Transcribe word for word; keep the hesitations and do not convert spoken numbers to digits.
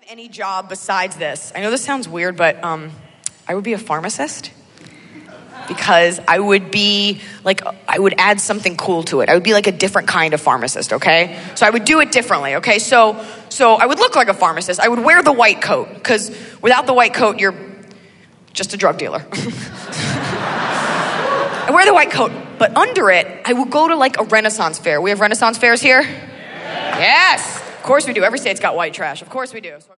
Any job besides this. I know this sounds weird, but um, I would be a pharmacist because I would be like, I would add something cool to it. I would be like a different kind of pharmacist, okay? So I would do it differently, okay? So, so I would look like a pharmacist. I would wear the white coat because without the white coat, you're just a drug dealer. I wear the white coat, but under it, I would go to like a Renaissance fair. We have Renaissance fairs here? Yes. Of course we do. Every state's got white trash. Of course we do.